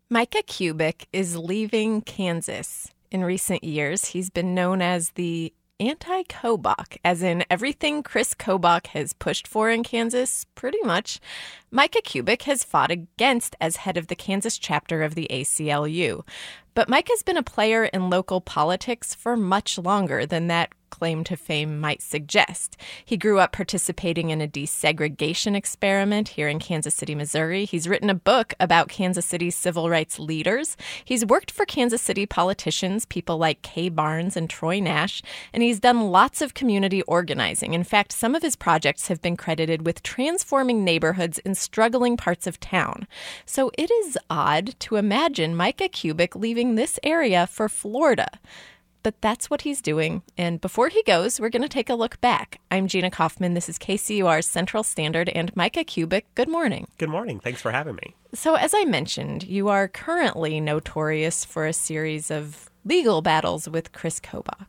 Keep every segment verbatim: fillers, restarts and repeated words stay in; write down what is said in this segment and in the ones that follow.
Micah Kubik is leaving Kansas. In recent years, he's been known as the anti-Kobach, as in everything Chris Kobach has pushed for in Kansas, pretty much, Micah Kubik has fought against as head of the Kansas chapter of the A C L U. But Micah's been a player in local politics for much longer than that claim to fame might suggest. He grew up participating in a desegregation experiment here in Kansas City, Missouri. He's written a book about Kansas City's civil rights leaders. He's worked for Kansas City politicians, people like Kay Barnes and Troy Nash, and he's done lots of community organizing. In fact, some of his projects have been credited with transforming neighborhoods in struggling parts of town. So it is odd to imagine Micah Kubik leaving this area for Florida. But that's what he's doing. And before he goes, we're going to take a look back. I'm Gina Kaufman. This is K C U R's Central Standard and Micah Kubik. Good morning. Good morning. Thanks for having me. So as I mentioned, you are currently notorious for a series of legal battles with Chris Kobach.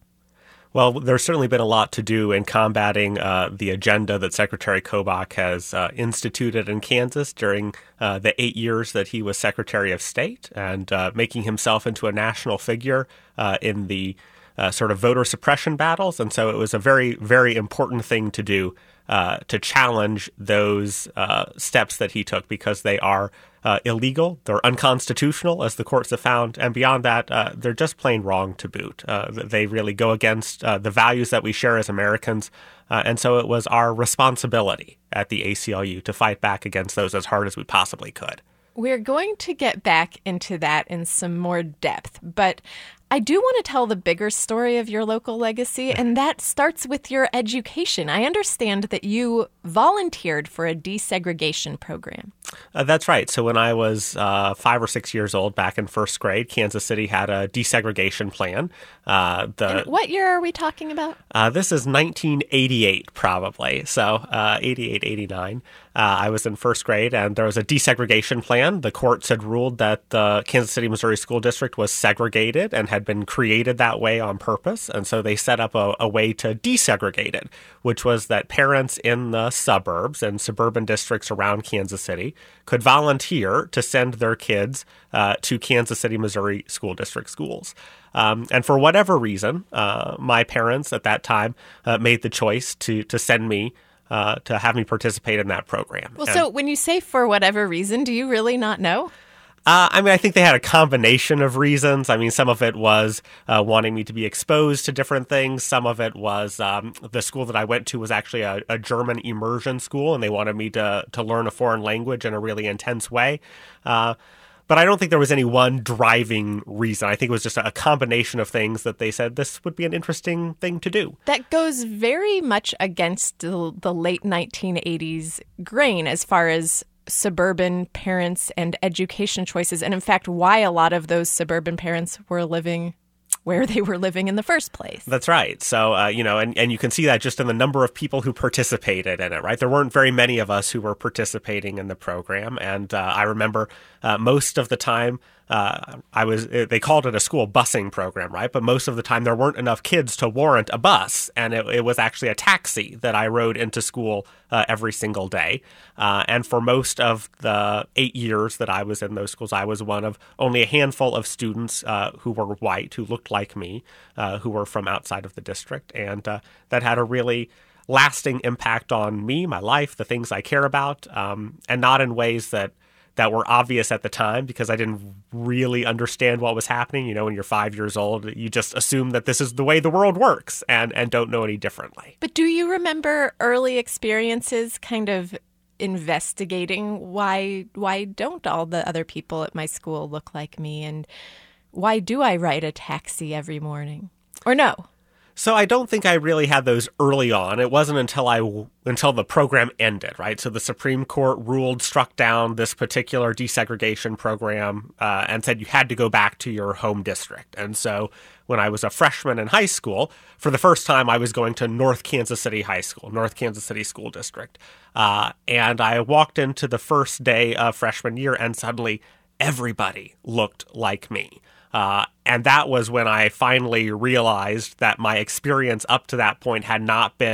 Well, there's certainly been a lot to do in combating uh, the agenda that Secretary Kobach has uh, instituted in Kansas during uh, the eight years that he was Secretary of State, and uh, making himself into a national figure uh, in the uh, sort of voter suppression battles. And so it was a very, very important thing to do uh, to challenge those uh, steps that he took, because they are Uh, illegal, they're unconstitutional, as the courts have found, and beyond that, uh, they're just plain wrong to boot. Uh, they really go against uh, the values that we share as Americans, uh, and so it was our responsibility at the A C L U to fight back against those as hard as we possibly could. We're going to get back into that in some more depth, but I do want to tell the bigger story of your local legacy, and that starts with your education. I understand that you volunteered for a desegregation program. Uh, that's right. So when I was uh, five or six years old, back in first grade, Kansas City had a desegregation plan. Uh, the and what year are we talking about? Uh, this is nineteen eighty-eight, probably. So uh, eighty-eight, eighty-nine. Uh, I was in first grade, and there was a desegregation plan. The courts had ruled that the Kansas City, Missouri School District was segregated and had been created that way on purpose. And so they set up a, a way to desegregate it, which was that parents in the suburbs and suburban districts around Kansas City could volunteer to send their kids uh, to Kansas City, Missouri School District schools. Um, and for whatever reason, uh, my parents at that time uh, made the choice to to send me Uh, to have me participate in that program. Well, and, so when you say for whatever reason, do you really not know? Uh, I mean, I think they had a combination of reasons. I mean, some of it was uh, wanting me to be exposed to different things. Some of it was um, the school that I went to was actually a, a German immersion school, and they wanted me to to learn a foreign language in a really intense way. Uh, But I don't think there was any one driving reason. I think it was just a combination of things that they said this would be an interesting thing to do. That goes very much against the, the late nineteen eighties grain as far as suburban parents and education choices, and in fact, why a lot of those suburban parents were living where they were living in the first place. That's right. So, uh, you know, and, and you can see that just in the number of people who participated in it, right? There weren't very many of us who were participating in the program. And uh, I remember uh, most of the time uh, I was, they called it a school busing program, right? But most of the time there weren't enough kids to warrant a bus. And it, it was actually a taxi that I rode into school uh, every single day. Uh, and for most of the eight years that I was in those schools, I was one of only a handful of students uh, who were white, who looked like me, uh, who were from outside of the district. And uh, that had a really lasting impact on me, my life, the things I care about, um, and not in ways that that were obvious at the time, because I didn't really understand what was happening. You know, when you're five years old, you just assume that this is the way the world works and, and don't know any differently. But do you remember early experiences kind of investigating why why don't all the other people at my school look like me, and why do I ride a taxi every morning? Or no? So I don't think I really had those early on. It wasn't until I until the program ended, right? So the Supreme Court ruled, struck down this particular desegregation program uh, and said you had to go back to your home district. And so when I was a freshman in high school, for the first time I was going to North Kansas City High School, North Kansas City School District. Uh, and I walked into the first day of freshman year, and suddenly everybody looked like me. Uh, and that was when I finally realized that my experience up to that point had not been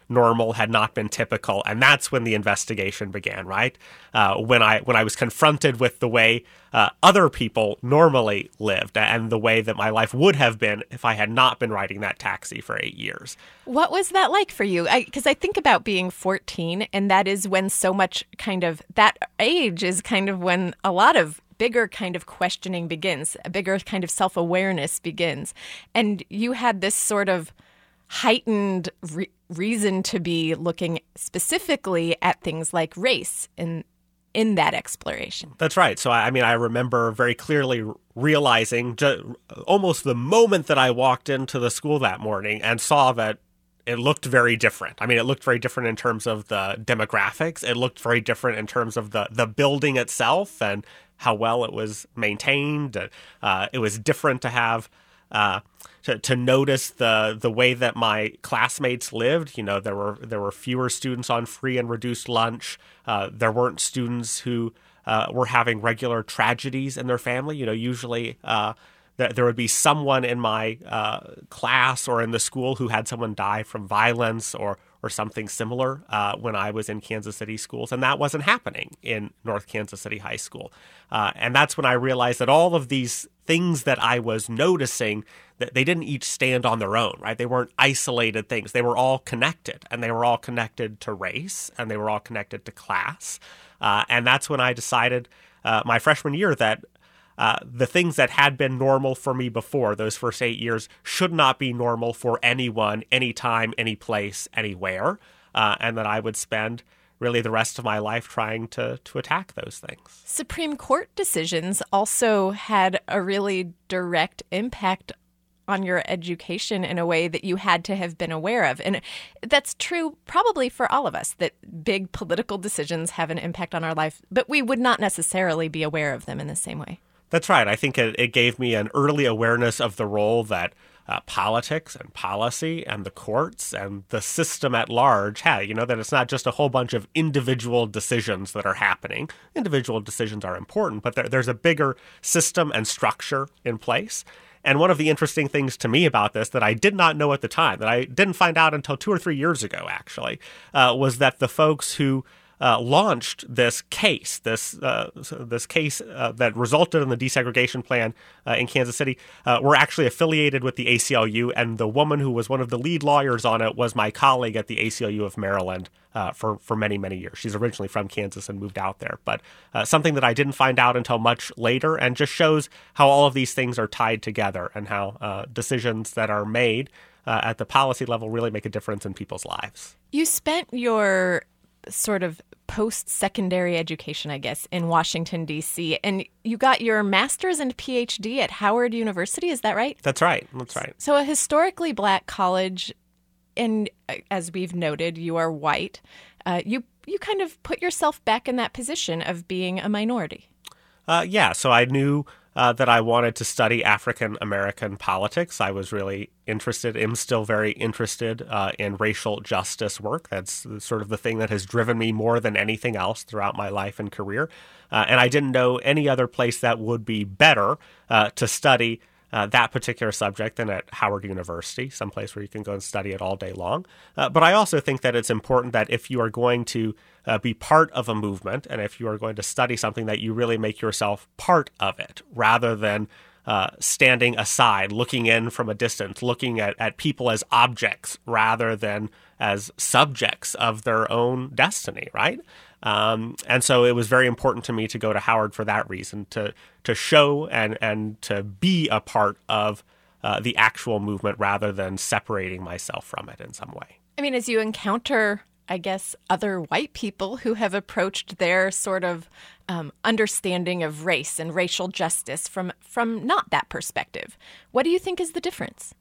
normal, had not been typical, and that's when the investigation began, right? Uh, when I when I was confronted with the way uh, other people normally lived and the way that my life would have been if I had not been riding that taxi for eight years. What was that like for you? Because I, I think about being fourteen, and that is when so much kind of, that age is kind of when a lot of bigger kind of questioning begins, a bigger kind of self-awareness begins. And you had this sort of heightened re- reason to be looking specifically at things like race in in that exploration. That's right. So, I mean, I remember very clearly realizing ju- almost the moment that I walked into the school that morning and saw that it looked very different. I mean, it looked very different in terms of the demographics. It looked very different in terms of the, the building itself and how well it was maintained. Uh, it was different to have uh, to, to notice the the way that my classmates lived. You know, there were there were fewer students on free and reduced lunch. Uh, there weren't students who uh, were having regular tragedies in their family. You know, usually uh, th- there would be someone in my uh, class or in the school who had someone die from violence or or something similar uh, when I was in Kansas City schools. And that wasn't happening in North Kansas City High School. Uh, and that's when I realized that all of these things that I was noticing, that they didn't each stand on their own, right? They weren't isolated things. They were all connected, and they were all connected to race, and they were all connected to class. Uh, and that's when I decided uh, my freshman year that Uh, the things that had been normal for me before those first eight years should not be normal for anyone, anytime, any place, anywhere, uh, and that I would spend really the rest of my life trying to to attack those things. Supreme Court decisions also had a really direct impact on your education in a way that you had to have been aware of. And that's true probably for all of us, that big political decisions have an impact on our life, but we would not necessarily be aware of them in the same way. That's right. I think it, it gave me an early awareness of the role that uh, politics and policy and the courts and the system at large had. You know, that it's not just a whole bunch of individual decisions that are happening. Individual decisions are important, but there, there's a bigger system and structure in place. And one of the interesting things to me about this that I did not know at the time, that I didn't find out until two or three years ago, actually, uh, was that the folks who Uh, launched this case, this uh, this case uh, that resulted in the desegregation plan uh, in Kansas City, uh, were actually affiliated with the A C L U, and the woman who was one of the lead lawyers on it was my colleague at the A C L U of Maryland uh, for, for many, many years. She's originally from Kansas and moved out there, but uh, something that I didn't find out until much later, and just shows how all of these things are tied together and how uh, decisions that are made uh, at the policy level really make a difference in people's lives. You spent your sort of post-secondary education, I guess, in Washington, D C, and you got your master's and P H D at Howard University. Is that right? That's right. That's right. So a historically black college, and as we've noted, you are white. Uh, you you kind of put yourself back in that position of being a minority. Uh, yeah, so I knew uh, that I wanted to study African-American politics. I was really interested, am still very interested uh, in racial justice work. That's sort of the thing that has driven me more than anything else throughout my life and career. Uh, and I didn't know any other place that would be better uh, to study Uh, that particular subject than at Howard University, someplace where you can go and study it all day long. Uh, but I also think that it's important that if you are going to uh, be part of a movement, and if you are going to study something, that you really make yourself part of it, rather than uh, standing aside, looking in from a distance, looking at, at people as objects rather than as subjects of their own destiny, right? Um, and so it was very important to me to go to Howard for that reason, to to show and, and to be a part of uh, the actual movement rather than separating myself from it in some way. I mean, as you encounter, I guess, other white people who have approached their sort of um, understanding of race and racial justice from, from not that perspective, what do you think is the difference?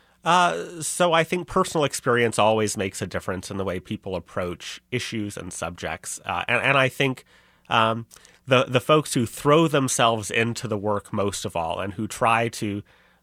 Uh, so I think personal experience always makes a difference in the way people approach issues and subjects. Uh, and, and I think um, the the folks who throw themselves into the work most of all and who try to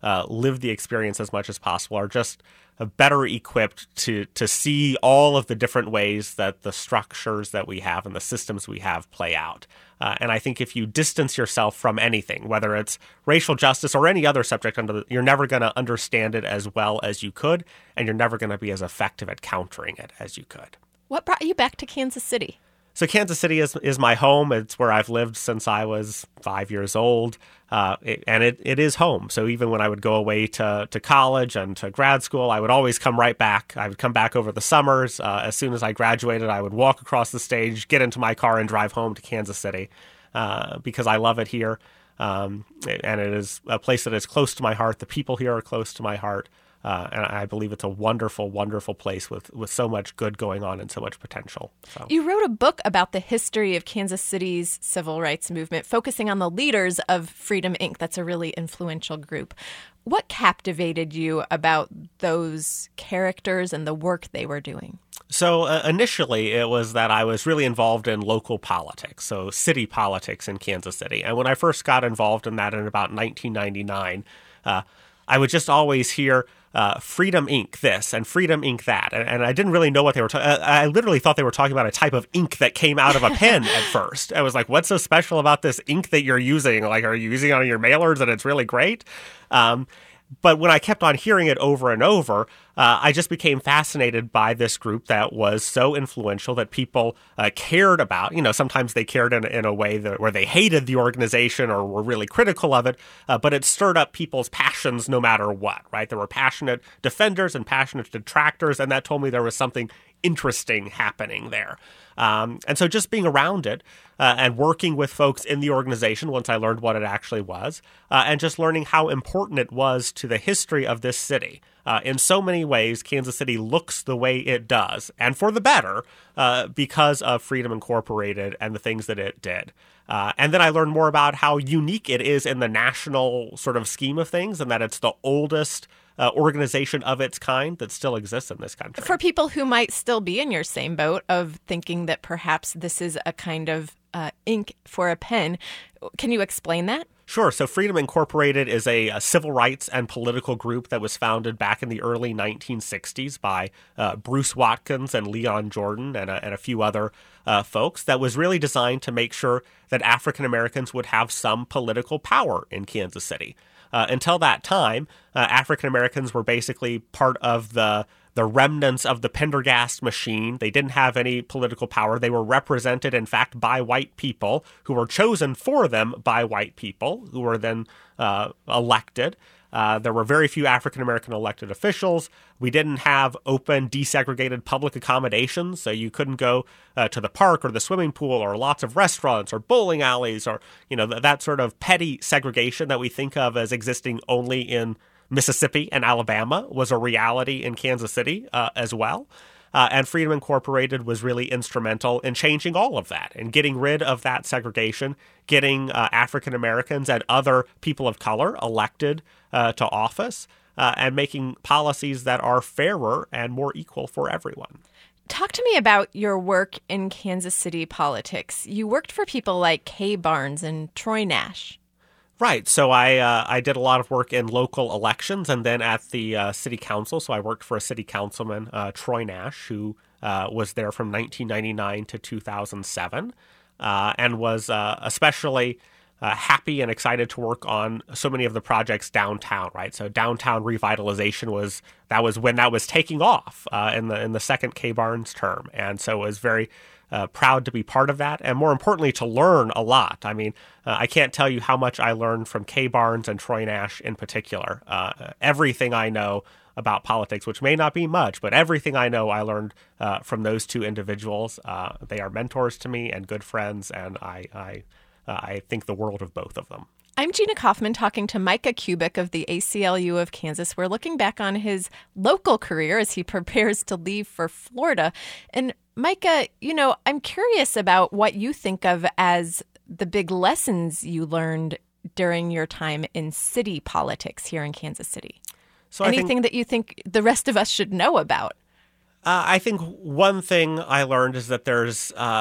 uh, live the experience as much as possible are just uh, better equipped to to see all of the different ways that the structures that we have and the systems we have play out. Uh, and I think if you distance yourself from anything, whether it's racial justice or any other subject, under the, you're never going to understand it as well as you could, and you're never going to be as effective at countering it as you could. What brought you back to Kansas City? So Kansas City is is my home. It's where I've lived since I was five years old, uh, it, and it, it is home. So even when I would go away to, to college and to grad school, I would always come right back. I would come back over the summers. Uh, as soon as I graduated, I would walk across the stage, get into my car, and drive home to Kansas City uh, because I love it here. Um, and it is a place that is close to my heart. The people here are close to my heart. Uh, and I believe it's a wonderful, wonderful place with, with so much good going on and so much potential. So. You wrote a book about the history of Kansas City's civil rights movement, focusing on the leaders of Freedom, Incorporated. That's a really influential group. What captivated you about those characters and the work they were doing? So uh, initially, it was that I was really involved in local politics, so city politics in Kansas City. And when I first got involved in that in about nineteen ninety-nine, uh, I would just always hear Uh, Freedom Incorporated this and Freedom Incorporated that. And, and I didn't really know what they were talking about. I literally thought they were talking about a type of ink that came out of a pen at first. I was like, what's so special about this ink that you're using? Like, are you using it on your mailers and it's really great? Um, But when I kept on hearing it over and over, uh, I just became fascinated by this group that was so influential that people uh, cared about. You know, sometimes they cared in, in a way that, where they hated the organization or were really critical of it, uh, but it stirred up people's passions no matter what, right? There were passionate defenders and passionate detractors, and that told me there was something interesting happening there. Um, and so just being around it uh, and working with folks in the organization once I learned what it actually was, uh, and just learning how important it was to the history of this city. Uh, in so many ways, Kansas City looks the way it does, and for the better, uh, because of Freedom Incorporated and the things that it did. Uh, and then I learned more about how unique it is in the national sort of scheme of things, and that it's the oldest Uh, organization of its kind that still exists in this country. For people who might still be in your same boat of thinking that perhaps this is a kind of uh, ink for a pen, can you explain that? Sure. So Freedom Incorporated is a, a civil rights and political group that was founded back in the early nineteen sixties by uh, Bruce Watkins and Leon Jordan and a, and a few other uh, folks that was really designed to make sure that African Americans would have some political power in Kansas City. Uh, until that time, uh, African Americans were basically part of the the remnants of the Pendergast machine. They didn't have any political power. They were represented, in fact, by white people who were chosen for them by white people who were then uh, elected. Uh, there were very few African American elected officials. We didn't have open, desegregated public accommodations, so you couldn't go uh, to the park or the swimming pool or lots of restaurants or bowling alleys or, you know, th- that sort of petty segregation that we think of as existing only in Mississippi and Alabama was a reality in Kansas City uh, as well. Uh, and Freedom Incorporated was really instrumental in changing all of that and getting rid of that segregation, getting uh, African Americans and other people of color elected uh, to office, uh, and making policies that are fairer and more equal for everyone. Talk to me about your work in Kansas City politics. You worked for people like Kay Barnes and Troy Nash. Right. So I uh, I did a lot of work in local elections and then at the uh, city council. So I worked for a city councilman, uh, Troy Nash, who uh, was there from nineteen ninety-nine to two thousand seven uh, and was uh, especially uh, happy and excited to work on so many of the projects downtown. Right. So downtown revitalization was that was when that was taking off uh, in the in the second Kay Barnes term. And so it was very Uh, proud to be part of that, and more importantly, to learn a lot. I mean, uh, I can't tell you how much I learned from Kay Barnes and Troy Nash in particular. Uh, everything I know about politics, which may not be much, but everything I know I learned uh, from those two individuals. Uh, they are mentors to me and good friends, and I I, uh, I think the world of both of them. I'm Gina Kaufman talking to Micah Kubik of the A C L U of Kansas. We're looking back on his local career as he prepares to leave for Florida. And Micah, you know, I'm curious about what you think of as the big lessons you learned during your time in city politics here in Kansas City. So Anything think, that you think the rest of us should know about? Uh, I think one thing I learned is that there's uh,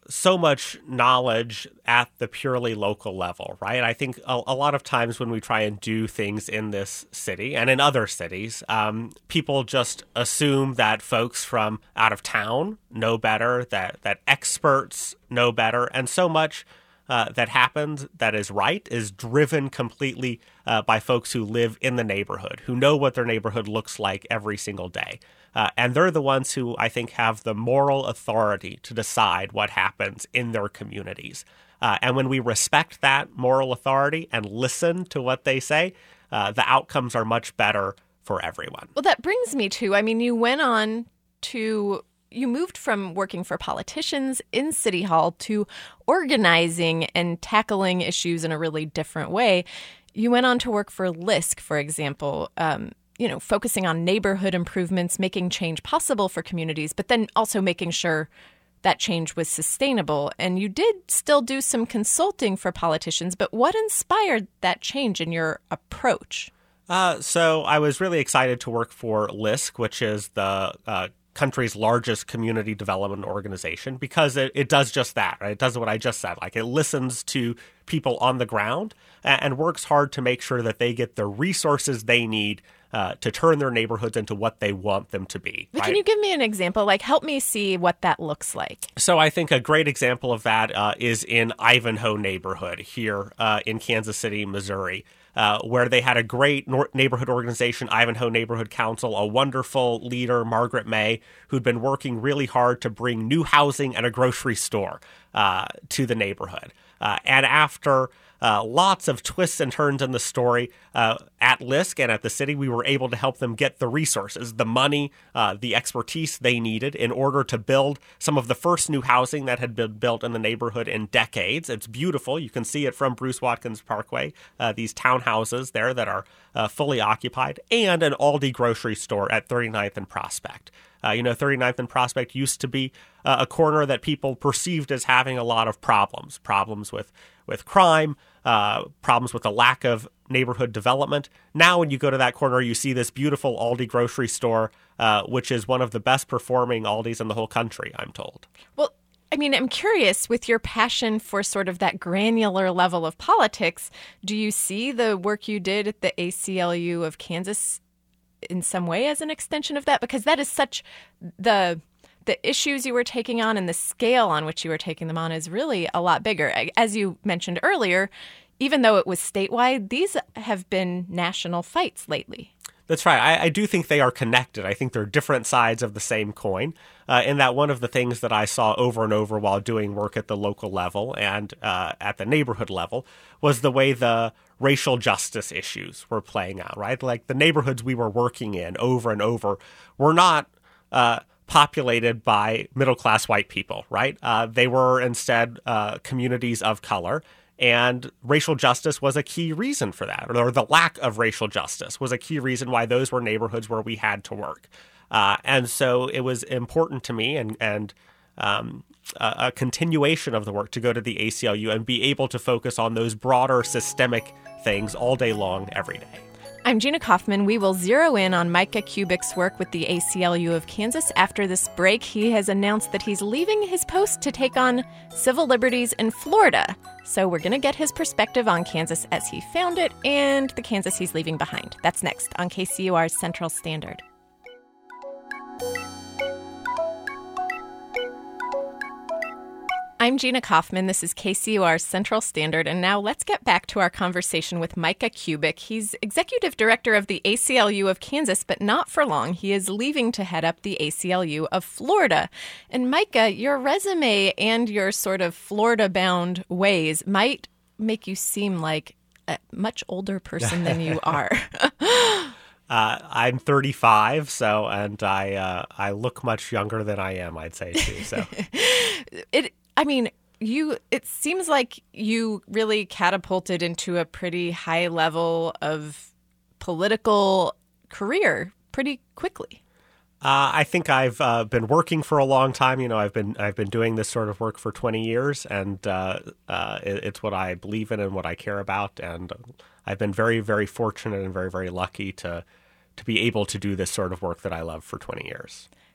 so much knowledge at the purely local level, right? I think a, a lot of times when we try and do things in this city and in other cities, um, people just assume that folks from out of town know better, that that experts know better, and so much uh, that happens that is right is driven completely uh, by folks who live in the neighborhood, who know what their neighborhood looks like every single day. Uh, and they're the ones who I think have the moral authority to decide what happens in their communities. Uh, and when we respect that moral authority and listen to what they say, uh, the outcomes are much better for everyone. Well, that brings me to, I mean, you went on to, you moved from working for politicians in City Hall to organizing and tackling issues in a really different way. You went on to work for L I S C, for example, um, you know, focusing on neighborhood improvements, making change possible for communities, but then also making sure that change was sustainable. And you did still do some consulting for politicians, but what inspired that change in your approach? Uh, so I was really excited to work for L I S C, which is the uh, country's largest community development organization, because it, it does just that, right? It does what I just said. Like, it listens to people on the ground and, and works hard to make sure that they get the resources they need Uh, to turn their neighborhoods into what they want them to be. But right? Can you give me an example? Like, help me see what that looks like. So I think a great example of that uh, is in Ivanhoe neighborhood here uh, in Kansas City, Missouri, uh, where they had a great nor- neighborhood organization, Ivanhoe Neighborhood Council, a wonderful leader, Margaret May, who'd been working really hard to bring new housing and a grocery store uh, to the neighborhood. Uh, and after Uh, lots of twists and turns in the story uh, at L I S C and at the city, we were able to help them get the resources, the money, uh, the expertise they needed in order to build some of the first new housing that had been built in the neighborhood in decades. It's beautiful. You can see it from Bruce Watkins Parkway, uh, these townhouses there that are uh, fully occupied, and an Aldi grocery store at thirty-ninth and Prospect. Uh, you know, thirty-ninth and Prospect used to be uh, a corner that people perceived as having a lot of problems, problems with, with crime, uh, problems with a lack of neighborhood development. Now, when you go to that corner, you see this beautiful Aldi grocery store, uh, which is one of the best performing Aldis in the whole country, I'm told. Well, I mean, I'm curious, with your passion for sort of that granular level of politics, do you see the work you did at the A C L U of Kansas in some way as an extension of that? Because that is such the the issues you were taking on and the scale on which you were taking them on is really a lot bigger. As you mentioned earlier, even though it was statewide, these have been national fights lately. That's right. I, I do think they are connected. I think they're different sides of the same coin. Uh, in that one of the things that I saw over and over while doing work at the local level and uh, at the neighborhood level was the way the racial justice issues were playing out, right? Like, the neighborhoods we were working in over and over were not uh, populated by middle-class white people, right? Uh, they were instead uh, communities of color. And racial justice was a key reason for that, or the lack of racial justice was a key reason why those were neighborhoods where we had to work. Uh, and so it was important to me and, and um, a, a continuation of the work to go to the A C L U and be able to focus on those broader systemic things all day long, every day. I'm Gina Kaufman. We will zero in on Micah Kubik's work with the A C L U of Kansas. After this break, he has announced that he's leaving his post to take on civil liberties in Florida. So we're going to get his perspective on Kansas as he found it and the Kansas he's leaving behind. That's next on K C U R's Central Standard. I'm Gina Kaufman. This is K C U R's Central Standard. And now let's get back to our conversation with Micah Kubik. He's executive director of the A C L U of Kansas, but not for long. He is leaving to head up the A C L U of Florida. And Micah, your resume and your sort of Florida-bound ways might make you seem like a much older person than you are. Uh, I'm thirty-five, so and I uh, I look much younger than I am, I'd say too. So it. I mean, you. It seems like you really catapulted into a pretty high level of political career pretty quickly. Uh, I think I've uh, been working for a long time. You know, I've been I've been doing this sort of work for twenty years, and uh, uh, it, it's what I believe in and what I care about. And I've been very, very fortunate and very, very lucky to to be able to do this sort of work that I love for twenty years.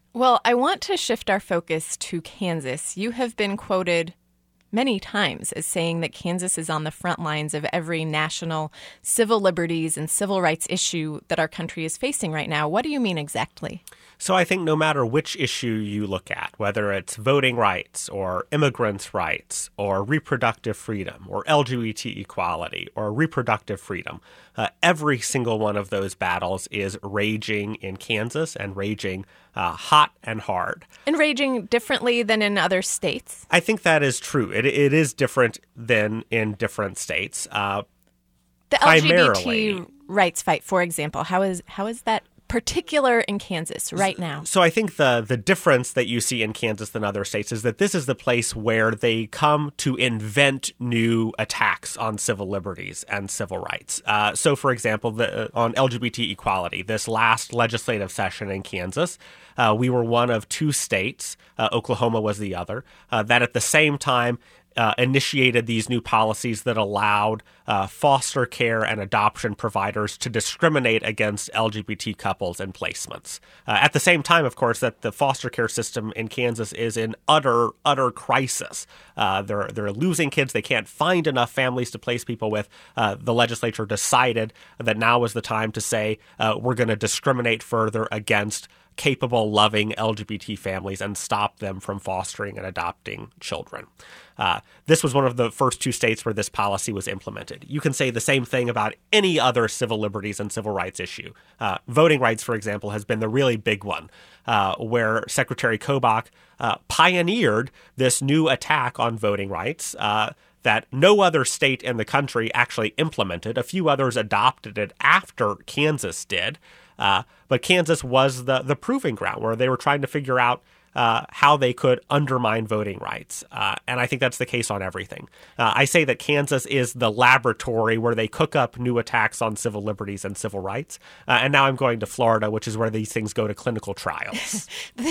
Well, I want to shift our focus to Kansas. You have been quoted many times as saying that Kansas is on the front lines of every national civil liberties and civil rights issue that our country is facing right now. What do you mean exactly? So I think no matter which issue you look at, whether it's voting rights or immigrants' rights or reproductive freedom or L G B T equality or reproductive freedom, uh, every single one of those battles is raging in Kansas and raging uh, hot and hard. And raging differently than in other states? I think that is true. It, it is different than in different states. Uh, the L G B T rights fight, for example, how is how is that particular in Kansas right now? So I think the the difference that you see in Kansas than other states is that this is the place where they come to invent new attacks on civil liberties and civil rights. Uh, so, for example, the, on L G B T equality, this last legislative session in Kansas, uh, we were one of two states, uh, Oklahoma was the other, uh, that at the same time Uh, initiated these new policies that allowed uh, foster care and adoption providers to discriminate against L G B T couples and placements. Uh, at the same time, of course, that the foster care system in Kansas is in utter, utter crisis. Uh, they're they're losing kids. They can't find enough families to place people with. Uh, the legislature decided that now was the time to say uh, we're going to discriminate further against capable, loving L G B T families and stop them from fostering and adopting children. Uh, this was one of the first two states where this policy was implemented. You can say the same thing about any other civil liberties and civil rights issue. Uh, voting rights, for example, has been the really big one, uh, where Secretary Kobach uh, pioneered this new attack on voting rights uh, that no other state in the country actually implemented. A few others adopted it after Kansas did. Uh, but Kansas was the, the proving ground where they were trying to figure out uh, how they could undermine voting rights. Uh, and I think that's the case on everything. Uh, I say that Kansas is the laboratory where they cook up new attacks on civil liberties and civil rights. Uh, and now I'm going to Florida, which is where these things go to clinical trials.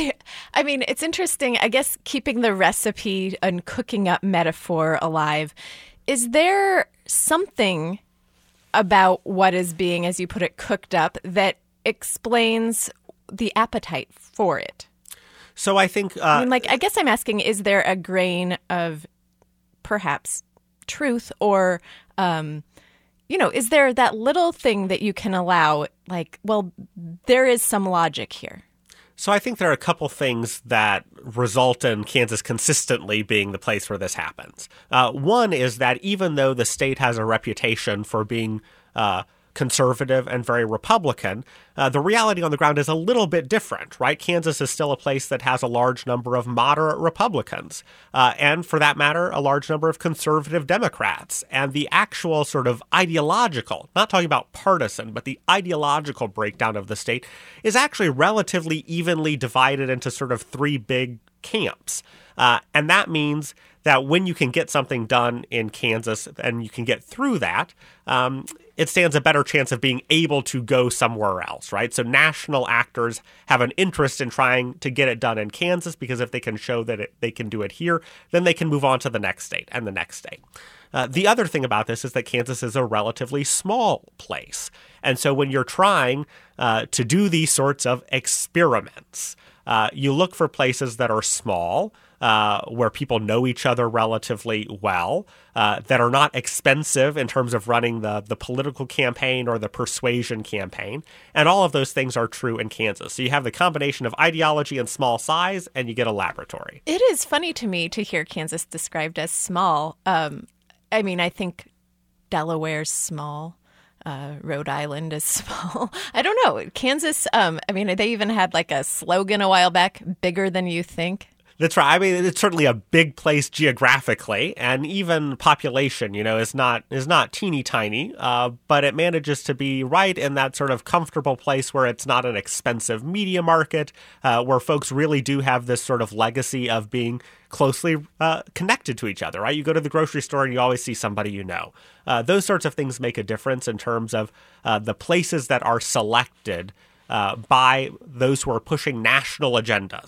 I mean, it's interesting, I guess, keeping the recipe and cooking up metaphor alive. Is there something about what is being, as you put it, cooked up that explains the appetite for it? So I think... Uh, I mean, like, I guess I'm asking, is there a grain of perhaps truth or, um, you know, is there that little thing that you can allow, like, well, there is some logic here? So I think there are a couple things that result in Kansas consistently being the place where this happens. Uh, one is that even though the state has a reputation for being uh, conservative and very Republican, uh, the reality on the ground is a little bit different, right? Kansas is still a place that has a large number of moderate Republicans, uh, and for that matter, a large number of conservative Democrats. And the actual sort of ideological, not talking about partisan, but the ideological breakdown of the state is actually relatively evenly divided into sort of three big camps. Uh, and that means that when you can get something done in Kansas and you can get through that, um, it stands a better chance of being able to go somewhere else, right? So national actors have an interest in trying to get it done in Kansas because if they can show that it, they can do it here, then they can move on to the next state and the next state. Uh, the other thing about this is that Kansas is a relatively small place. And so when you're trying uh, to do these sorts of experiments, uh, you look for places that are small, uh, where people know each other relatively well, uh, that are not expensive in terms of running the, the political campaign or the persuasion campaign. And all of those things are true in Kansas. So you have the combination of ideology and small size, and you get a laboratory. It is funny to me to hear Kansas described as small. Um, I mean, I think Delaware's small. Uh, Rhode Island is small. I don't know. Kansas, um, I mean, they even had like a slogan a while back, bigger than you think. That's right. I mean, it's certainly a big place geographically, and even population, you know, is not is not teeny tiny, uh, but it manages to be right in that sort of comfortable place where it's not an expensive media market, uh, where folks really do have this sort of legacy of being closely uh, connected to each other, right? You go to the grocery store and you always see somebody you know. Uh, those sorts of things make a difference in terms of uh, the places that are selected uh, by those who are pushing national agendas.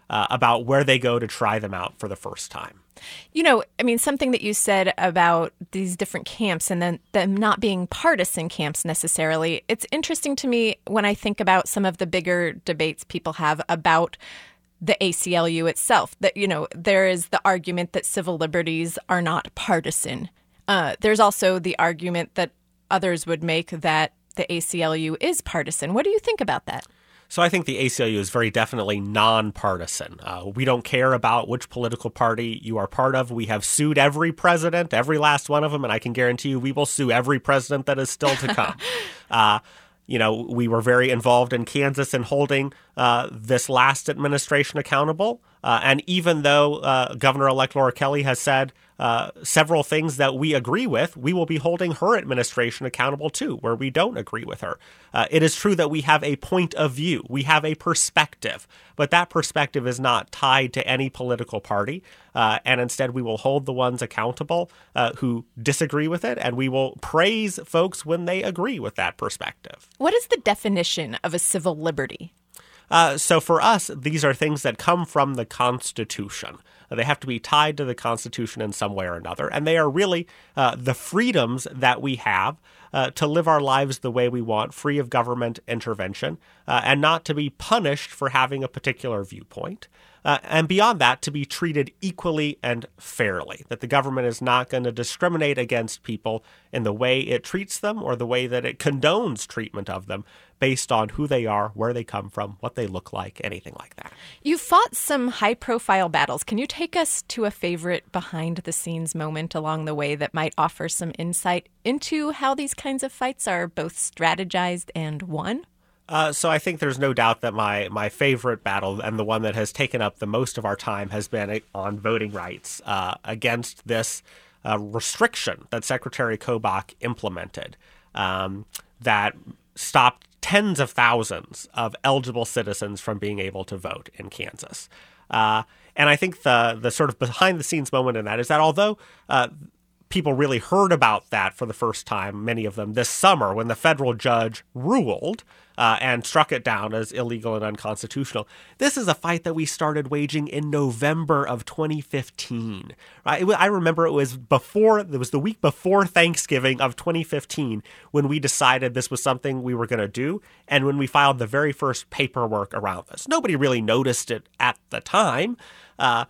uh, about where they go to try them out for the first time. You know, I mean, something that you said about these different camps and then them not being partisan camps necessarily, it's interesting to me when I think about some of the bigger debates people have about the A C L U itself, that, you know, there is the argument that civil liberties are not partisan. Uh, there's also the argument that others would make that the A C L U is partisan. What do you think about that? So I think the A C L U is very definitely nonpartisan. Uh, we don't care about which political party you are part of. We have sued every president, every last one of them, and I can guarantee you we will sue every president that is still to come. uh, you know, we were very involved in Kansas in holding uh, this last administration accountable. Uh, and even though uh, Governor-elect Laura Kelly has said uh, several things that we agree with, we will be holding her administration accountable too, where we don't agree with her. Uh, it is true that we have a point of view. We have a perspective, but that perspective is not tied to any political party. Uh, and instead, we will hold the ones accountable uh, who disagree with it, and we will praise folks when they agree with that perspective. What is the definition of a civil liberty? Uh, so for us, these are things that come from the Constitution. They have to be tied to the Constitution in some way or another. And they are really uh, the freedoms that we have uh, to live our lives the way we want, free of government intervention, uh, and not to be punished for having a particular viewpoint. Uh, and beyond that, to be treated equally and fairly, that the government is not going to discriminate against people in the way it treats them or the way that it condones treatment of them based on who they are, where they come from, what they look like, anything like that. You fought some high-profile battles. Can you take us to a favorite behind-the-scenes moment along the way that might offer some insight into how these kinds of fights are both strategized and won? Uh, so I think there's no doubt that my my favorite battle and the one that has taken up the most of our time has been on voting rights uh, against this uh, restriction that Secretary Kobach implemented um, that stopped tens of thousands of eligible citizens from being able to vote in Kansas. Uh, and I think the the sort of behind-the-scenes moment in that is that although uh, people really heard about that for the first time, many of them, this summer when the federal judge ruled uh, and struck it down as illegal and unconstitutional. This is a fight that we started waging in November of twenty fifteen. Right? I remember it was before, it was the week before Thanksgiving of twenty fifteen when we decided this was something we were going to do and when we filed the very first paperwork around this. Nobody really noticed it at the time. Uh,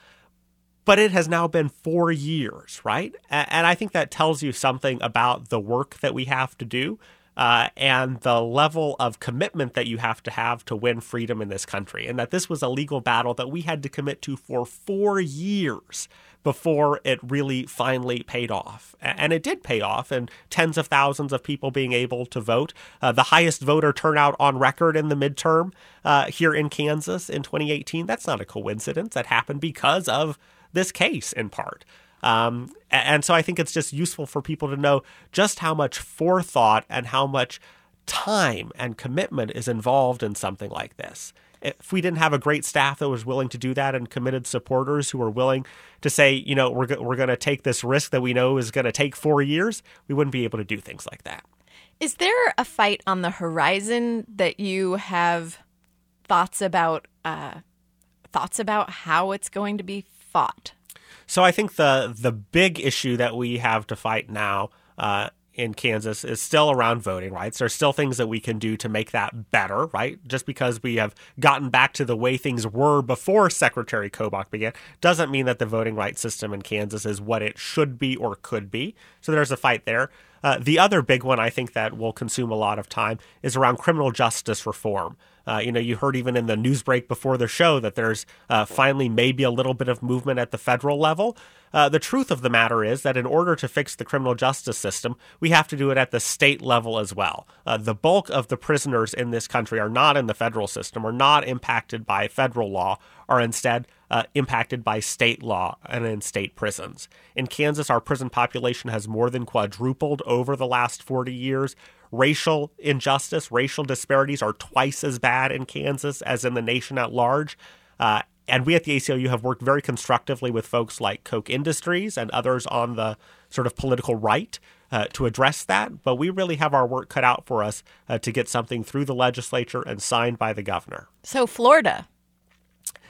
But it has now been four years, right? And I think that tells you something about the work that we have to do uh, and the level of commitment that you have to have to win freedom in this country. And that this was a legal battle that we had to commit to for four years before it really finally paid off. And it did pay off, and tens of thousands of people being able to vote. Uh, the highest voter turnout on record in the midterm uh, here in Kansas in twenty eighteen. That's not a coincidence. That happened because of this case in part. Um, and so I think it's just useful for people to know just how much forethought and how much time and commitment is involved in something like this. If we didn't have a great staff that was willing to do that and committed supporters who were willing to say, you know, we're, go- we're going to take this risk that we know is going to take four years, we wouldn't be able to do things like that. Is there a fight on the horizon that you have thoughts about, uh, thoughts about how it's going to be fought? So I think the the big issue that we have to fight now uh, in Kansas is still around voting rights. There's still things that we can do to make that better, right? Just because we have gotten back to the way things were before Secretary Kobach began doesn't mean that the voting rights system in Kansas is what it should be or could be. So there's a fight there. Uh, the other big one I think that will consume a lot of time is around criminal justice reform. Uh, you know, you heard even in the news break before the show that there's uh, finally maybe a little bit of movement at the federal level. Uh, the truth of the matter is that in order to fix the criminal justice system, we have to do it at the state level as well. Uh, the bulk of the prisoners in this country are not in the federal system, are not impacted by federal law, are instead uh, impacted by state law and in state prisons. In Kansas, our prison population has more than quadrupled over the last forty years. Racial injustice, racial disparities are twice as bad in Kansas as in the nation at large. Uh, and we at the A C L U have worked very constructively with folks like Koch Industries and others on the sort of political right uh, to address that. But we really have our work cut out for us uh, to get something through the legislature and signed by the governor. So Florida.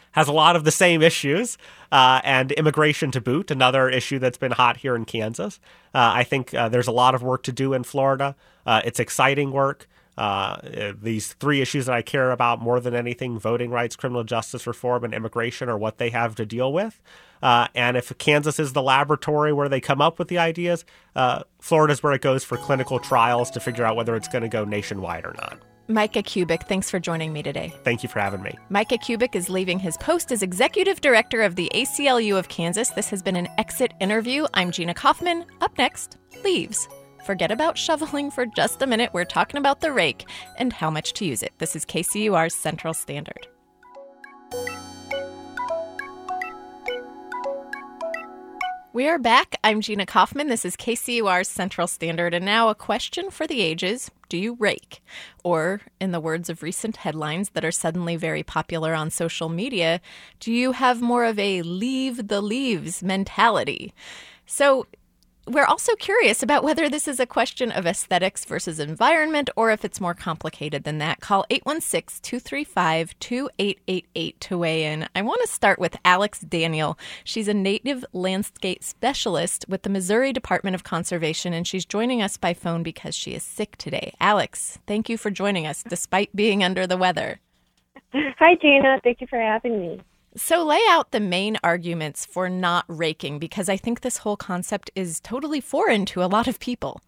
has a lot of the same issues, uh, and immigration to boot, another issue that's been hot here in Kansas. Uh, I think uh, there's a lot of work to do in Florida. Uh, it's exciting work. Uh, these three issues that I care about more than anything, voting rights, criminal justice reform, and immigration, are what they have to deal with. Uh, and if Kansas is the laboratory where they come up with the ideas, uh, Florida's where it goes for clinical trials to figure out whether it's going to go nationwide or not. Micah Kubik, thanks for joining me today. Thank you for having me. Micah Kubik is leaving his post as executive director of the A C L U of Kansas. This has been an Exit interview. I'm Gina Kaufman. Up next, leaves. Forget about shoveling for just a minute. We're talking about the rake and how much to use it. This is K C U R's Central Standard. We are back. I'm Gina Kaufman. This is K C U R's Central Standard. And now a question for the ages. Do you rake? Or, in the words of recent headlines that are suddenly very popular on social media, do you have more of a leave the leaves mentality? So, we're also curious about whether this is a question of aesthetics versus environment or if it's more complicated than that. Call eight one six, two three five, two eight eight eight to weigh in. I want to start with Alex Daniel. She's a native landscape specialist with the Missouri Department of Conservation, and she's joining us by phone because she is sick today. Alex, thank you for joining us despite being under the weather. Hi, Gina. Thank you for having me. So lay out the main arguments for not raking, because I think this whole concept is totally foreign to a lot of people.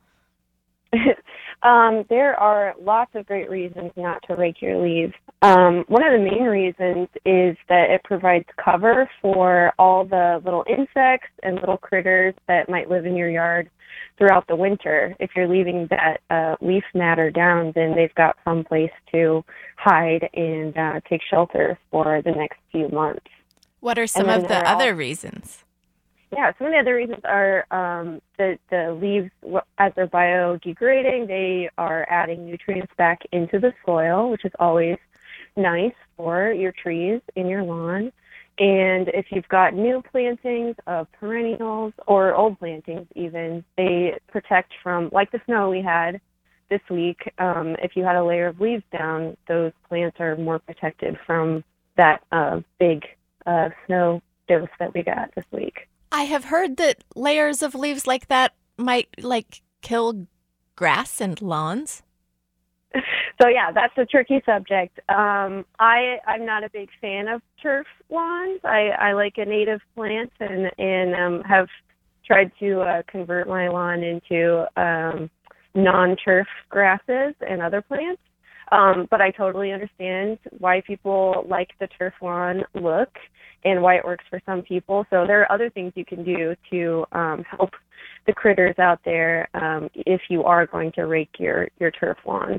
um, there are lots of great reasons not to rake your leaves. Um, one of the main reasons is that it provides cover for all the little insects and little critters that might live in your yard throughout the winter. If you're leaving that uh, leaf matter down, then they've got some place to hide and uh, take shelter for the next few months. What are some of the other reasons? Yeah, some of the other reasons are um, the, the leaves, as they're biodegrading, they are adding nutrients back into the soil, which is always nice for your trees in your lawn. And if you've got new plantings of perennials or old plantings even, they protect from, like the snow we had this week, um, if you had a layer of leaves down, those plants are more protected from that uh, big uh, snow dose that we got this week. I have heard that layers of leaves like that might, like, kill grass and lawns. So, yeah, that's a tricky subject. Um, I, I'm not a big fan of turf lawns. I, I like a native plant and, and um, have tried to uh, convert my lawn into um, non-turf grasses and other plants. Um, but I totally understand why people like the turf lawn look and why it works for some people. So there are other things you can do to um, help the critters out there um, if you are going to rake your, your turf lawn.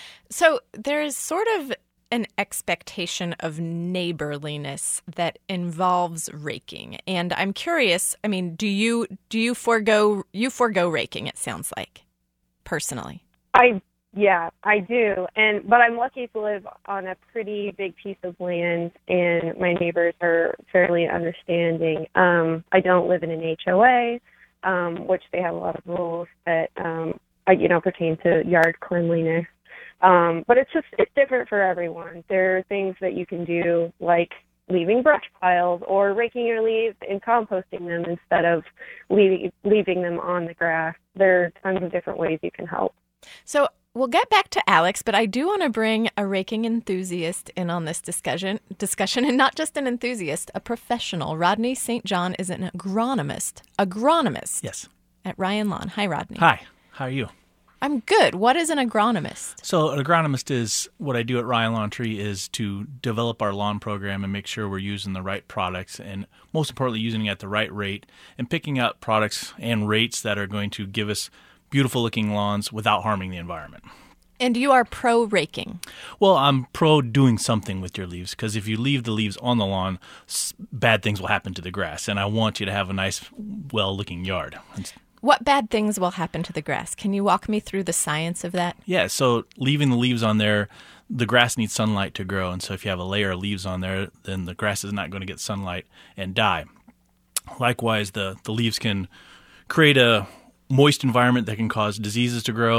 So there is sort of an expectation of neighborliness that involves raking. And I'm curious, I mean, do you do you forego you forego raking, it sounds like, personally? I yeah, I do. And but I'm lucky to live on a pretty big piece of land, and my neighbors are fairly understanding. Um, I don't live in an H O A, um, which they have a lot of rules that um, you know pertain to yard cleanliness. Um, but it's just, it's different for everyone. There are things that you can do, like leaving brush piles or raking your leaves and composting them instead of leaving, leaving them on the grass. There are tons of different ways you can help. So we'll get back to Alex, but I do want to bring a raking enthusiast in on this discussion, discussion, and not just an enthusiast, a professional. Rodney Saint John is an agronomist. Agronomist. Yes. At Ryan Lawn. Hi, Rodney. Hi. How are you? I'm good. What is an agronomist? So an agronomist is, what I do at Ryan Lawn Tree is to develop our lawn program and make sure we're using the right products and most importantly using it at the right rate and picking out products and rates that are going to give us beautiful looking lawns without harming the environment. And you are pro raking? Well, I'm pro doing something with your leaves because if you leave the leaves on the lawn, bad things will happen to the grass. And I want you to have a nice, well looking yard. It's, What bad things will happen to the grass? Can you walk me through the science of that? Yeah, so leaving the leaves on there, the grass needs sunlight to grow. And so if you have a layer of leaves on there, then the grass is not going to get sunlight and die. Likewise, the, the leaves can create a moist environment that can cause diseases to grow.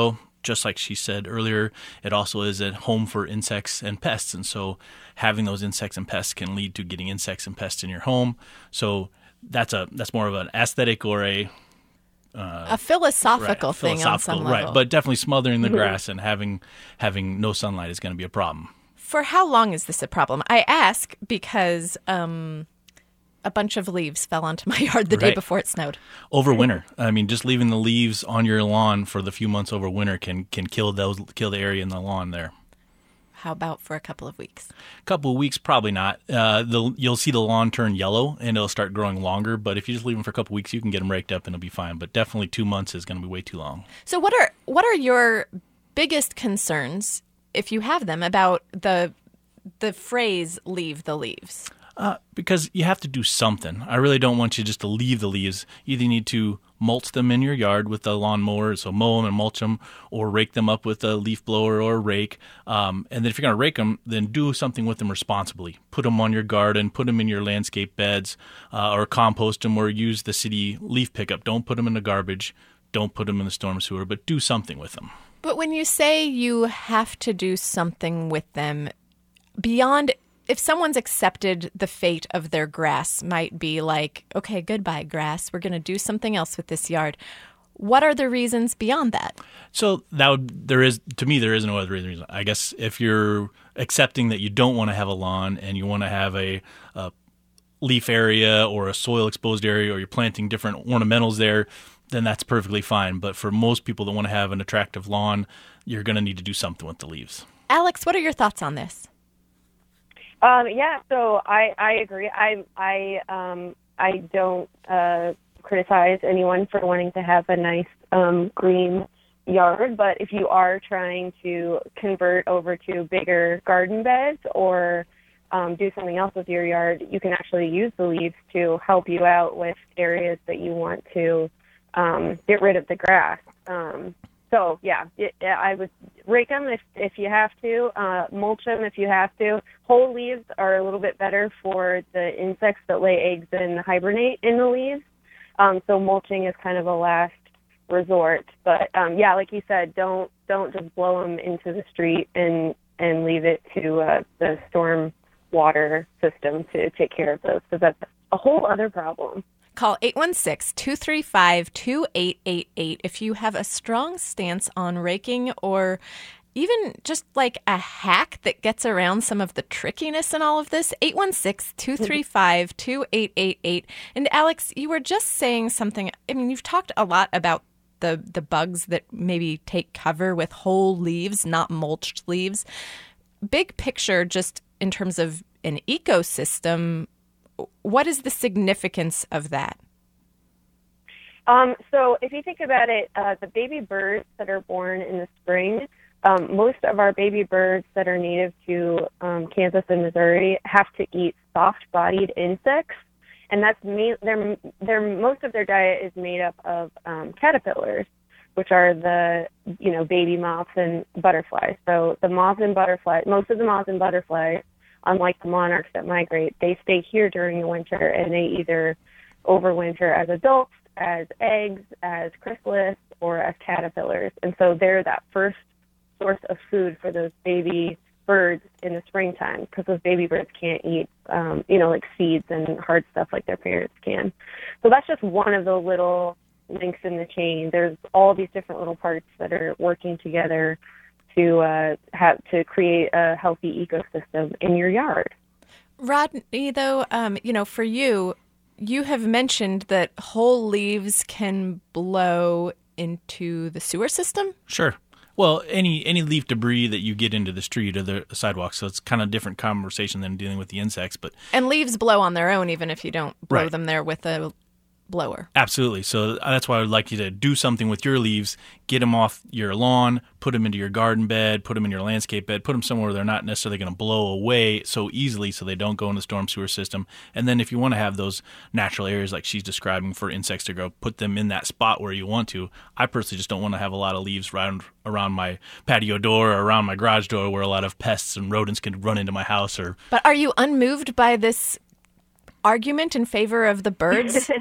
just like she said earlier, it also is a home for insects and pests. And so having those insects and pests can lead to getting insects and pests in your home. So that's a that's more of an aesthetic or a Uh, a philosophical right, thing philosophical, on some level. right? But definitely smothering the grass and having having no sunlight is going to be a problem. For how long is this a problem? I ask because um, a bunch of leaves fell onto my yard the Right. day before it snowed. Over winter, I mean, just leaving the leaves on your lawn for the few months over winter can can kill those kill the area in the lawn there. How about for a couple of weeks? A couple of weeks, probably not. Uh, the, you'll see the lawn turn yellow and it'll start growing longer. But if you just leave them for a couple of weeks, you can get them raked up and it'll be fine. But definitely two months is going to be way too long. So what are what are your biggest concerns, if you have them, about the the phrase "leave the leaves"? Uh, because you have to do something. I really don't want you just to leave the leaves. You either need to mulch them in your yard with the lawnmower, so mow them and mulch them, or rake them up with a leaf blower or a rake. Um, and then if you're going to rake them, then do something with them responsibly. Put them on your garden, put them in your landscape beds, uh, or compost them, or use the city leaf pickup. Don't put them in the garbage. Don't put them in the storm sewer, but do something with them. But when you say you have to do something with them, beyond... If someone's accepted the fate of their grass, might be like, okay, goodbye, grass. We're going to do something else with this yard. What are the reasons beyond that? So that would, there is, to me, there is no other reason. I guess if you're accepting that you don't want to have a lawn and you want to have a, a leaf area or a soil exposed area, or you're planting different ornamentals there, then that's perfectly fine. But for most people that want to have an attractive lawn, you're going to need to do something with the leaves. Alex, what are your thoughts on this? Um, yeah, so I, I agree. I I um I don't uh, criticize anyone for wanting to have a nice um, green yard, but if you are trying to convert over to bigger garden beds or um, do something else with your yard, you can actually use the leaves to help you out with areas that you want to um, get rid of the grass. Um, So, yeah, it, I would rake them if, if you have to, uh, mulch them if you have to. Whole leaves are a little bit better for the insects that lay eggs and hibernate in the leaves. Um, so mulching is kind of a last resort. But, um, yeah, like you said, don't don't just blow them into the street and, and leave it to uh, the storm water system to take care of those, because that's a whole other problem. Call eight one six, two three five, two eight eight eight if you have a strong stance on raking, or even just like a hack that gets around some of the trickiness in all of this. eight one six, two three five, two eight eight eight. And Alex, you were just saying something. I mean, you've talked a lot about the, the bugs that maybe take cover with whole leaves, not mulched leaves. Big picture, just in terms of an ecosystem, what is the significance of that? Um, so if you think about it, uh, the baby birds that are born in the spring, um, most of our baby birds that are native to um, Kansas and Missouri have to eat soft-bodied insects, and that's main, their, their, most of their diet is made up of um, caterpillars, which are the, you know, baby moths and butterflies. So the moths and butterflies, most of the moths and butterflies, unlike the monarchs that migrate, they stay here during the winter, and they either overwinter as adults, as eggs, as chrysalis, or as caterpillars. And so they're that first source of food for those baby birds in the springtime, because those baby birds can't eat, um, you know, like seeds and hard stuff like their parents can. So that's just one of the little links in the chain. There's all these different little parts that are working together to uh, have to create a healthy ecosystem in your yard. Rodney, though, um, you know, for you, you have mentioned that whole leaves can blow into the sewer system? Sure. Well, any any leaf debris that you get into the street or the sidewalk, so it's kind of a different conversation than dealing with the insects. But And leaves blow on their own, even if you don't blow Right. them there with a blower. Absolutely. So that's why I would like you to do something with your leaves. Get them off your lawn, put them into your garden bed, put them in your landscape bed, put them somewhere where they're not necessarily going to blow away so easily so they don't go in the storm sewer system. And then if you want to have those natural areas like she's describing for insects to grow, put them in that spot where you want to. I personally just don't want to have a lot of leaves around, around my patio door or around my garage door where a lot of pests and rodents can run into my house. Or But are you unmoved by this argument in favor of the birds?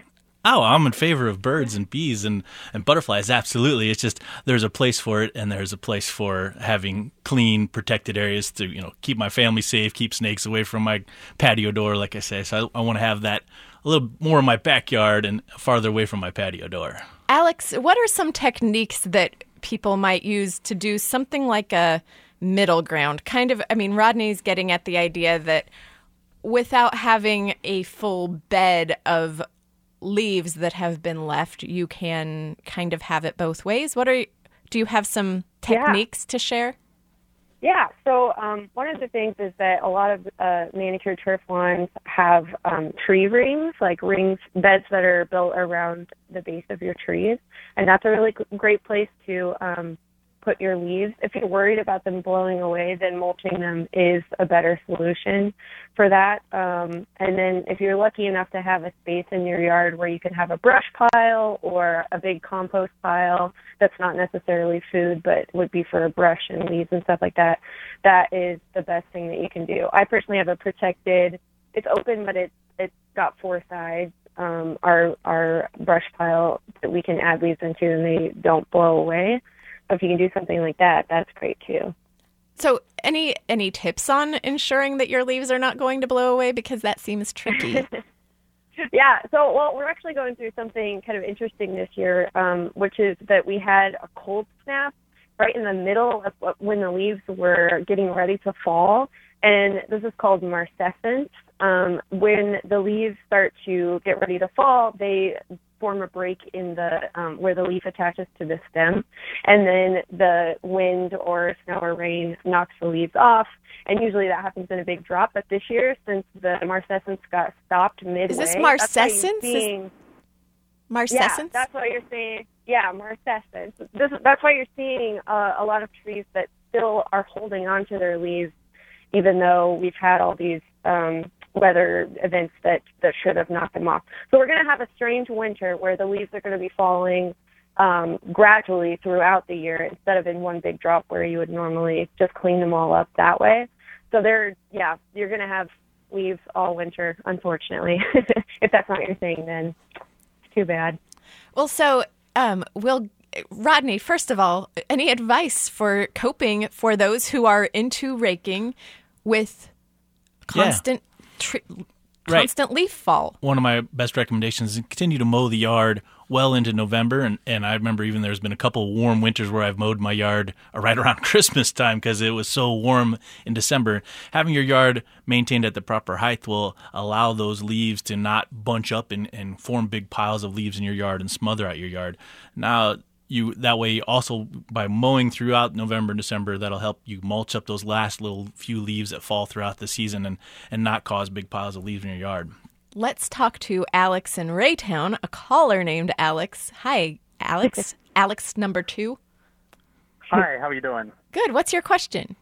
Oh, I'm in favor of birds and bees and, and butterflies. Absolutely. It's just there's a place for it, and there's a place for having clean, protected areas to, you know, keep my family safe, keep snakes away from my patio door, like I say. So I, I want to have that a little more in my backyard and farther away from my patio door. Alex, what are some techniques that people might use to do something like a middle ground? Kind of, I mean, Rodney's getting at the idea that without having a full bed of leaves that have been left, you can kind of have it both ways. What are do you have some techniques yeah. to share? Yeah, so um, one of the things is that a lot of uh, manicured turf lawns have um, tree rings, like rings, beds that are built around the base of your trees, and that's a really great place to um, put your leaves. If you're worried about them blowing away, then mulching them is a better solution for that. Um, and then if you're lucky enough to have a space in your yard where you can have a brush pile or a big compost pile that's not necessarily food but would be for a brush and leaves and stuff like that, that is the best thing that you can do. I personally have a protected, it's open, but it's it's got four sides. Um, our our brush pile that we can add leaves into and they don't blow away. So if you can do something like that, that's great too. So any any tips on ensuring that your leaves are not going to blow away? Because that seems tricky. Yeah, so, well, we're actually going through something kind of interesting this year, um, which is that we had a cold snap right in the middle of when the leaves were getting ready to fall. And this is called marcescence. Um, when the leaves start to get ready to fall, they form a break in the um, where the leaf attaches to the stem, and then the wind or snow or rain knocks the leaves off, and usually that happens in a big drop. But this year, since the marcescence got stopped midway, is this marcescence? Seeing, marcescence? Yeah, that's what you're seeing. Yeah, marcescence. This, that's why you're seeing uh, a lot of trees that still are holding on to their leaves, even though we've had all these um, weather events that, that should have knocked them off. So we're going to have a strange winter where the leaves are going to be falling um, gradually throughout the year instead of in one big drop where you would normally just clean them all up that way. So they're, yeah, you're going to have leaves all winter, unfortunately. If that's not your thing, then it's too bad. Well, so um, we'll Rodney, first of all, any advice for coping for those who are into raking with constant yeah. Tri- constant right. leaf fall? One of my best recommendations is continue to mow the yard well into November. And, and I remember even there's been a couple warm winters where I've mowed my yard right around Christmas time because it was so warm in December. Having your yard maintained at the proper height will allow those leaves to not bunch up and, and form big piles of leaves in your yard and smother out your yard. Now, You that way also by mowing throughout November and December, that'll help you mulch up those last little few leaves that fall throughout the season and, and not cause big piles of leaves in your yard. Let's talk to Alex in Raytown, a caller named Alex. Hi, Alex. Alex number two. Hi, how are you doing? Good. What's your question?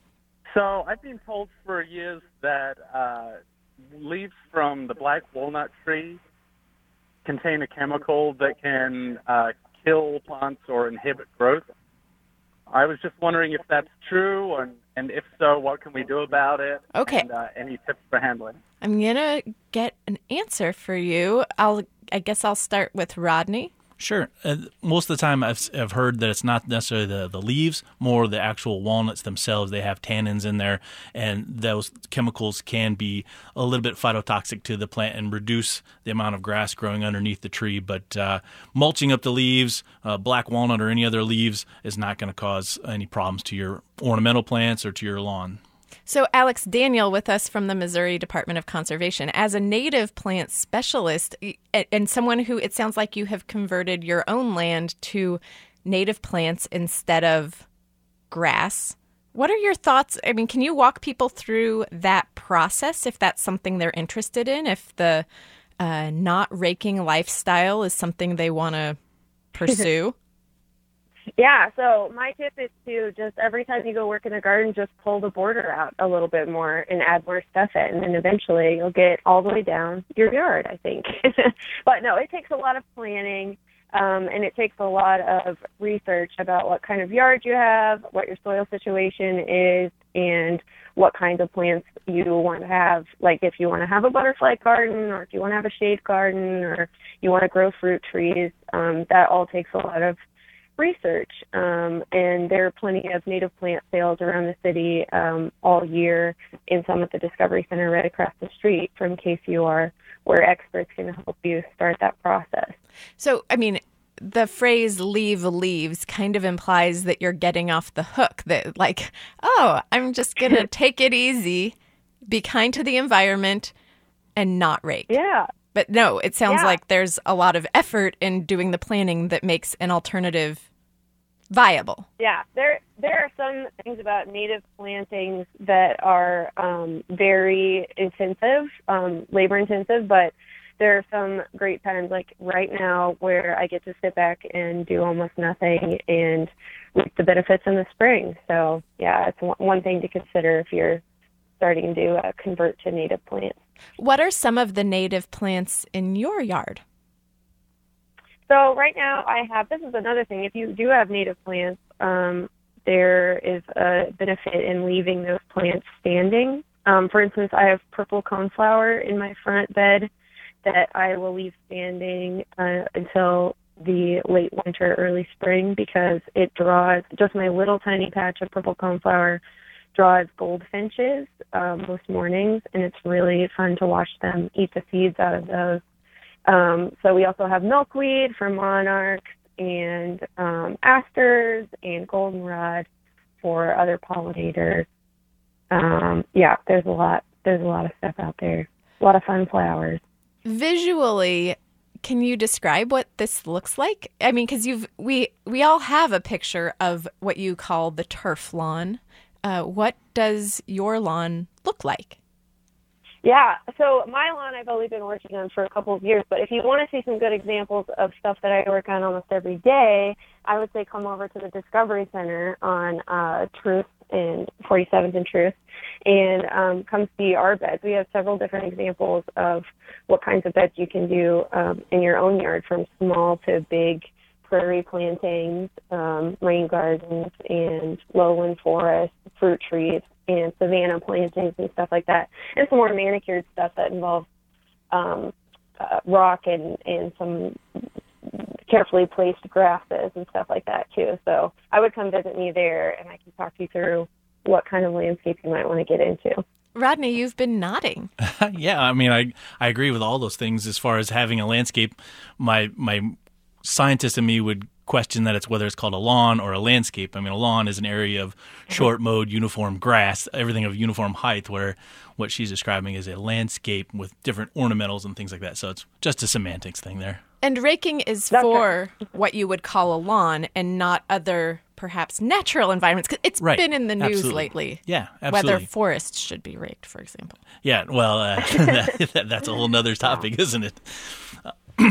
So I've been told for years that uh, leaves from the black walnut tree contain a chemical that can uh, kill plants or inhibit growth. I was just wondering if that's true, and, and if so, what can we do about it? Okay. And uh, any tips for handling? I'm going to get an answer for you. I'll, I guess I'll start with Rodney. Sure. Uh, most of the time I've, I've heard that it's not necessarily the, the leaves, more the actual walnuts themselves. They have tannins in there, and those chemicals can be a little bit phytotoxic to the plant and reduce the amount of grass growing underneath the tree. But uh, mulching up the leaves, uh, black walnut or any other leaves is not going to cause any problems to your ornamental plants or to your lawn. So, Alex, Daniel with us from the Missouri Department of Conservation. As a native plant specialist and someone who it sounds like you have converted your own land to native plants instead of grass, what are your thoughts? I mean, can you walk people through that process if that's something they're interested in, if the uh, not raking lifestyle is something they want to pursue? Yeah, so my tip is to just every time you go work in the garden, just pull the border out a little bit more and add more stuff in, and then eventually you'll get all the way down your yard, I think. But no, it takes a lot of planning, um, and it takes a lot of research about what kind of yard you have, what your soil situation is, and what kinds of plants you want to have. Like if you want to have a butterfly garden, or if you want to have a shade garden, or you want to grow fruit trees, um, that all takes a lot of research. Um, and there are plenty of native plant sales around the city um, all year, in some at the Discovery Center right across the street from K C U R, where experts can help you start that process. So, I mean, the phrase leave leaves kind of implies that you're getting off the hook, that like, oh, I'm just going to take it easy, be kind to the environment, and not rake. Yeah. But no, it sounds Yeah. like there's a lot of effort in doing the planning that makes an alternative viable. Yeah, there there are some things about native plantings that are um, very intensive, um, labor intensive, but there are some great times, like right now, where I get to sit back and do almost nothing and reap the benefits in the spring. So, yeah, it's one one thing to consider if you're starting to uh, convert to native plants. What are some of the native plants in your yard? So right now I have, this is another thing, if you do have native plants, um, there is a benefit in leaving those plants standing. Um, for instance, I have purple coneflower in my front bed that I will leave standing uh, until the late winter, early spring, because it draws, just my little tiny patch of purple coneflower draws goldfinches um, most mornings, and it's really fun to watch them eat the seeds out of those. Um, so we also have milkweed for monarchs, and um, asters and goldenrod for other pollinators. Um, yeah, there's a lot. There's a lot of stuff out there. A lot of fun flowers. Visually, can you describe what this looks like? I mean, because you've we we all have a picture of what you call the turf lawn. Uh, what does your lawn look like? Yeah, so my lawn I've only been working on for a couple of years, but if you want to see some good examples of stuff that I work on almost every day, I would say come over to the Discovery Center on uh, Truth and forty-seventh and Truth, and um, come see our beds. We have several different examples of what kinds of beds you can do um, in your own yard, from small to big prairie plantings, um, rain gardens, and lowland forests, fruit trees, and savanna plantings and stuff like that, and some more manicured stuff that involves um, uh, rock and, and some carefully placed grasses and stuff like that too. So I would come visit me there, and I can talk you through what kind of landscape you might want to get into. Rodney, you've been nodding. Yeah, I mean, I I agree with all those things as far as having a landscape. My my scientist in me would question that it's whether it's called a lawn or a landscape. I mean, a lawn is an area of short mowed uniform grass, everything of uniform height, where what she's describing is a landscape with different ornamentals and things like that. So it's just a semantics thing there. And raking is That's for what you would call a lawn and not other, perhaps, natural environments. 'Cause it's Right. been in the news Absolutely. lately. Yeah, absolutely. Whether forests should be raked, for example. Yeah, well, uh, that, that's a whole nother topic, isn't it? Uh,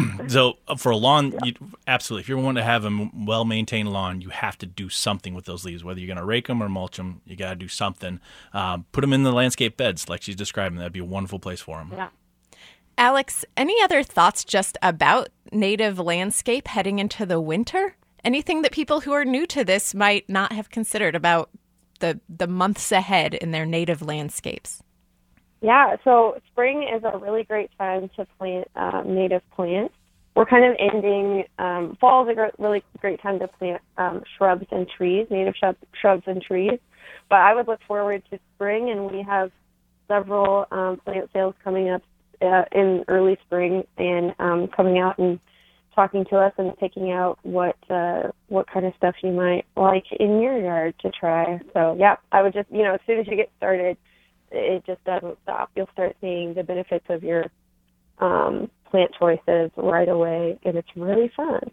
so uh, for a lawn, you, absolutely. If you want to have a m- well-maintained lawn, you have to do something with those leaves. Whether you're going to rake them or mulch them, you got to do something. Um, put them in the landscape beds, like she's describing. That'd be a wonderful place for them. Yeah. Alex, any other thoughts just about native landscape heading into the winter? Anything that people who are new to this might not have considered about the the months ahead in their native landscapes? Yeah, so spring is a really great time to plant uh, native plants. We're kind of ending, um, fall is a gr- really great time to plant um, shrubs and trees, native shrub, shrubs and trees. But I would look forward to spring, and we have several um, plant sales coming up uh, in early spring, and um, coming out and talking to us and picking out what uh, what kind of stuff you might like in your yard to try. So, yeah, I would just, you know, as soon as you get started, it just doesn't stop. You'll start seeing the benefits of your um, plant choices right away, and it's really fun.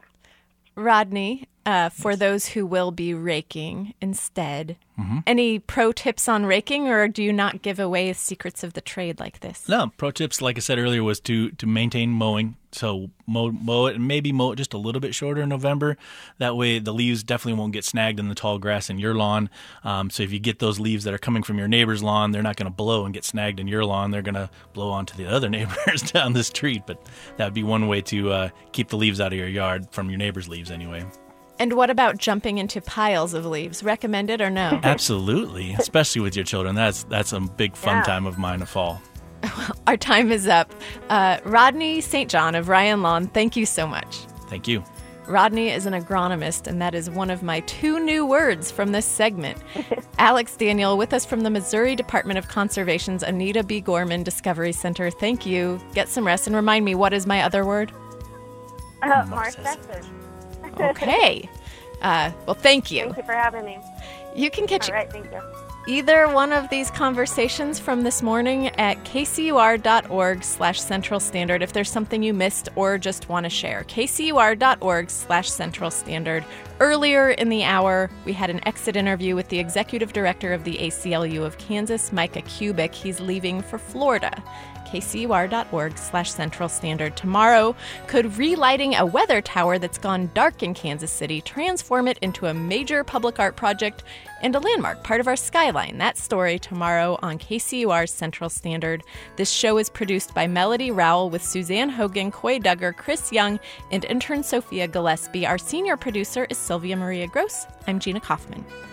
Rodney, uh, for those who will be raking instead, Mm-hmm. any pro tips on raking, or do you not give away secrets of the trade like this? No, pro tips, like I said earlier, was to to maintain mowing. So mow, mow it and maybe mow it just a little bit shorter in November. That way the leaves definitely won't get snagged in the tall grass in your lawn. Um, so if you get those leaves that are coming from your neighbor's lawn, they're not going to blow and get snagged in your lawn. They're going to blow onto the other neighbors down the street. But that would be one way to uh, keep the leaves out of your yard from your neighbor's leaves anyway. And what about jumping into piles of leaves? Recommended or no? Absolutely, especially with your children. That's that's a big fun Yeah. time of mine to fall. Our time is up. Uh, Rodney Saint John of Ryan Lawn, thank you so much. Thank you. Rodney is an agronomist, and that is one of my two new words from this segment. Alex Daniel with us from the Missouri Department of Conservation's Anita B. Gorman Discovery Center. Thank you. Get some rest and remind me, what is my other word? Uh, Marcus. Marcus. Okay. Uh, well, thank you. Thank you for having me. You can catch All right, thank you. either one of these conversations from this morning at kcur.org slash central standard if there's something you missed or just want to share. kcur.org slash central standard. Earlier in the hour, we had an exit interview with the executive director of the A C L U of Kansas, Micah Kubik. He's leaving for Florida. kcur.org slash central standard. Tomorrow, could relighting a weather tower that's gone dark in Kansas City transform it into a major public art project and a landmark, part of our skyline? That story tomorrow on K C U R's Central Standard. This show is produced by Melody Rowell with Suzanne Hogan, Coy Duggar, Chris Young, and intern Sophia Gillespie. Our senior producer is Sylvia Maria Gross. I'm Gina Kaufman.